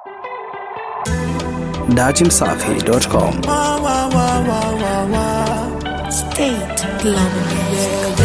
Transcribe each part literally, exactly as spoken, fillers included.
dajim safi dot com. State Global Music.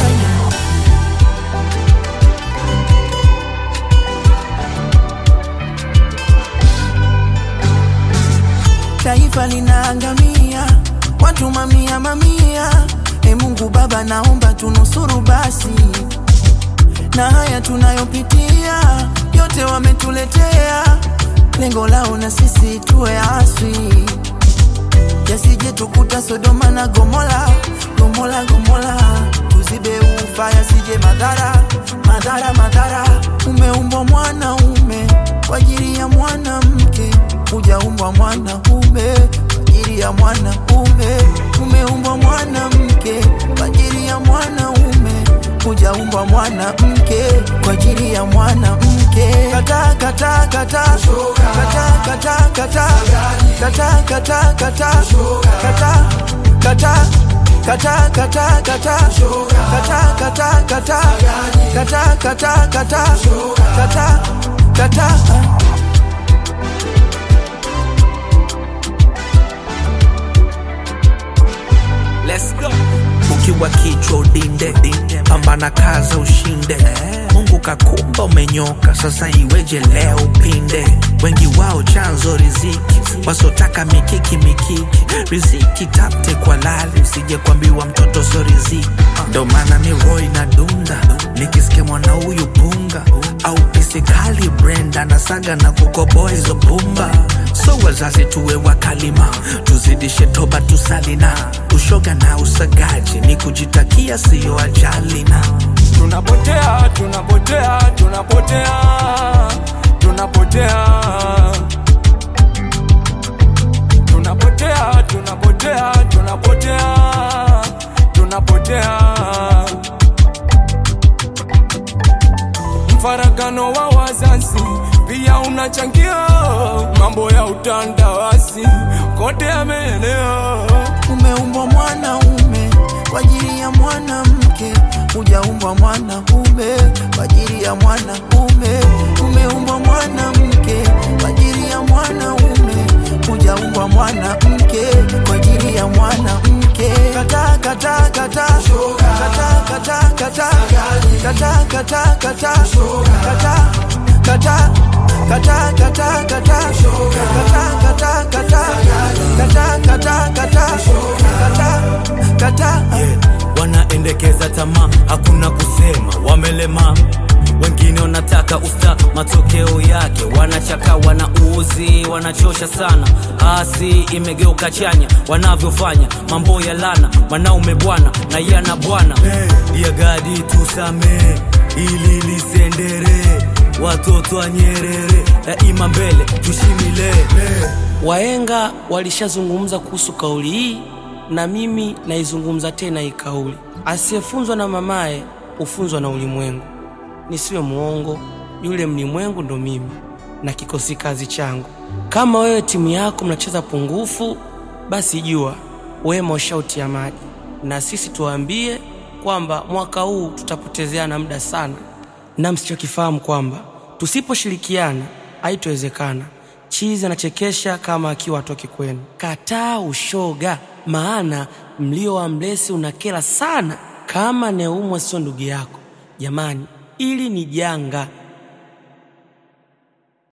Taifa linaangamia, watu mamia mamia. E Mungu Baba, naomba tunusuru basi, na haya tunayopitia yote wametuletea, lengo lao na sisi tuwe aswi, yasije tukuta Sodoma na Gomora, Gomora Gomora. Tuzibe ufa yasije madhara, madhara madhara. Umeumbwa mwanaume kwa ajili ya mwanamke, hujaumbwa mwanaume kwa ajili ya mwanaume. Umeumbwa mwanamke kwa ajili ya mwanaume, hujaumbwa mwanamke kwa ajili ya mwanamke. Kata kata kata kata kata kata kata kata kata kata kata kata kata kata kata kata kata kata kata. Let's go. Ukiwa kichwa udinde, pambana kaza ushinde. Mungu kakumba umenyoka, sasa iweje leo upinde? Wengi wao chanzo riziki, wasotaka mikiki mikiki. Riziki tapte kwa lali, usije kuambiwa mtoto so riziki. Ndo maana ni Roy na dunda, nikisikia mwana huyu punga. Au pisi kali Brenda, nasaga na kukoboa hizo pumba. So wazazi tuwe wakalima, tuzidishe toba tusalina. Ushoga na usagaji ni kujitakia, siyo ajali na tunapotea, tunapotea, tunapotea, tunapotea, tunapotea, tunapotea, tunapotea, tunapotea. Mfaragano wa wazazi pia unachangia mambo ya utandawazi kote yameenea. Umeumbwa mwanaume kwa ajili ya mwanamke, hujaumbwa mwanaume kwa ajili ya mwanaume. Umeumbwa mwanamke kwa ajili ya mwanaume, hujaumbwa mwanamke kwa ajili ya mwanamke. Kata kata kata kata kata kata kata kata kata kata kata kata kata kata kata kata kata kata. Wanaendekeza tamaa, hakuna kusema, wamelema. Wengine wanataka usta, matokeo yake wanachaka, wanauzi, wanachosha sana. Asi imegeuka chanya, wanavyofanya mambo ya lana. Wanaume bwana na yana bwana. Hey, ya gadi tusame ili lisendere, watoto wa Nyerere daima mbele tushimile. Hey. Wahenga walishazungumza kuhusu kauli hii, na mimi naizungumza tena hii kauli. Asiyefunzwa na mamaye ufunzwa na ulimwengu. Nisiwe muongo, yule mlimwengu ndo mimi na kikosi kazi changu. Kama wewe timu yako mnacheza pungufu, basi jua wema ushautia maji, na sisi tuambie kwamba mwaka huu tutapotezeana muda sana. Na msichokifahamu kwamba tusiposhirikiana haitowezekana. Chizi anachekesha kama akiwa atoki kwenu. Kataa ushoga, maana mlio wa mlesi unakela sana. Kama neumwa sio ndugu yako, jamani, ili ni janga.